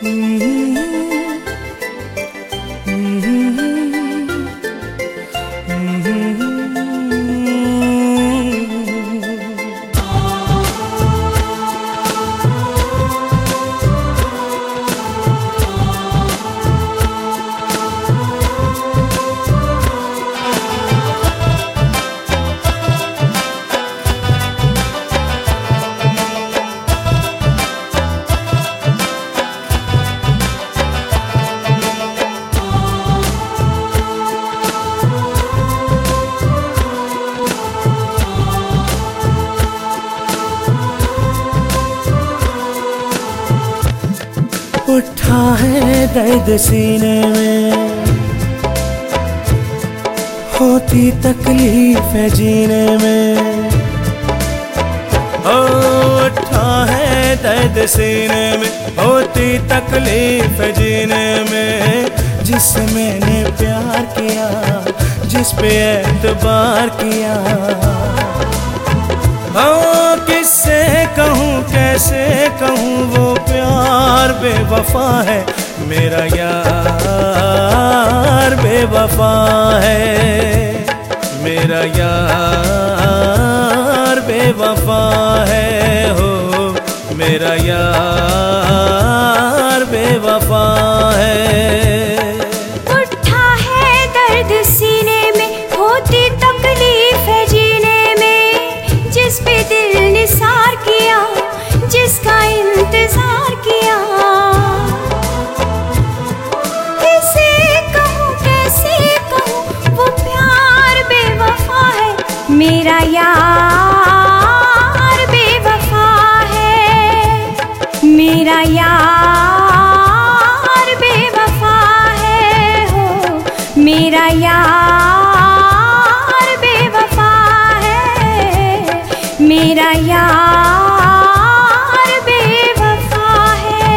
उठा है दर्द सीने में, होती तकलीफ है जीने में। उठा है दर्द सीने में, होती तकलीफ है जीने में। जिससे मैंने प्यार किया, जिस पे एतबार किया, किससे कहूँ कैसे कहूँ वो प्यार बेवफा है। मेरा यार बेवफा है, मेरा यार बेवफा है हो, मेरा यार बेवफा है। उठा है दर्द सीने में, होती तकलीफ है जीने में। जिस पे दिल निसार किया, जिसका इंतजार किया, किसे कहूँ कैसे कहूँ वो प्यार बेवफा है। मेरा यार बेवफा है, मेरा यार बेवफा है हो, मेरा यार बेवफा है, मेरा यार बेवफा है।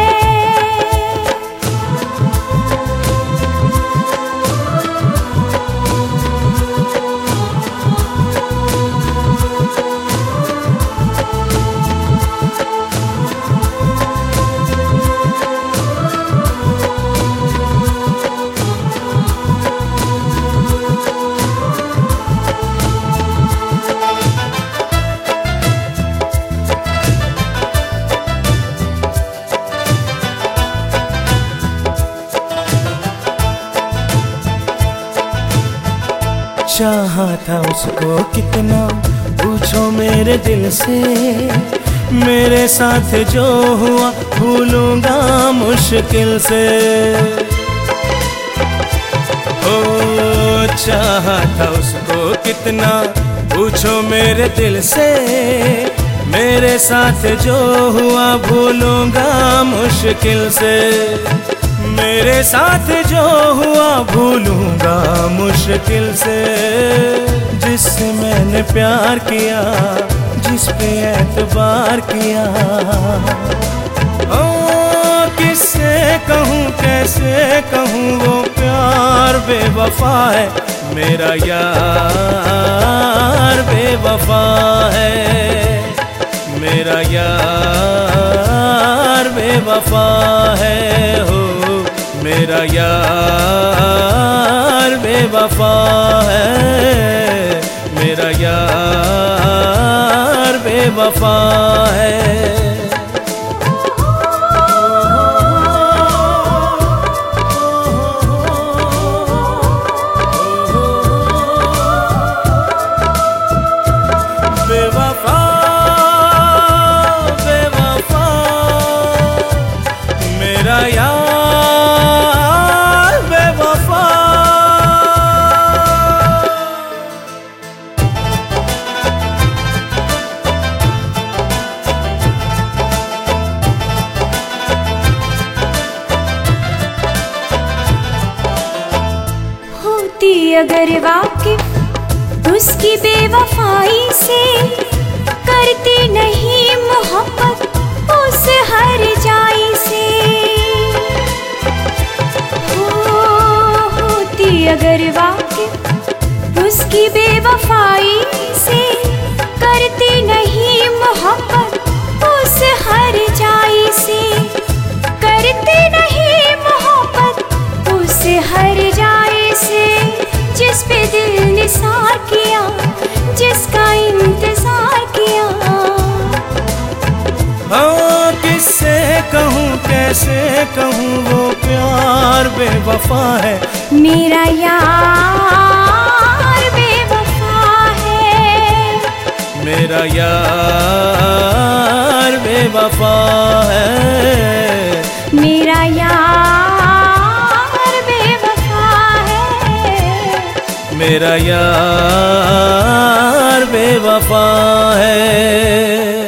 चाहा था उसको कितना, पूछो मेरे दिल से। मेरे साथ जो हुआ भूलूंगा मुश्किल से। ओ चाहा था उसको कितना, पूछो मेरे दिल से। मेरे साथ जो हुआ भूलूंगा मुश्किल से। मेरे साथ जो हुआ भूलूंगा मुश्किल से। जिससे मैंने प्यार किया, जिस पे एतबार किया, ओ किससे कहूँ कैसे कहूँ वो प्यार बेवफा है। मेरा यार बेवफा है, मेरा यार बेवफा है हो, मेरा यार बेवफा है, मेरा यार बेवफा है। बेवफा बेवफा मेरा यार बेवफा। होती अगर वाकिफ उसकी बेवफाई से, करती नहीं मोहब्बत उस हर जाई से। होती अगर वाकिफ उसकी बेवफाई से, करती नहीं मोहब्बत उस हर जाई से। करती नहीं कैसे कहूँ वो प्यार बेवफा है। मेरा यार बेवफा है, मेरा यार बेवफा है, मेरा यार बेवफा है, मेरा यार बेवफा है।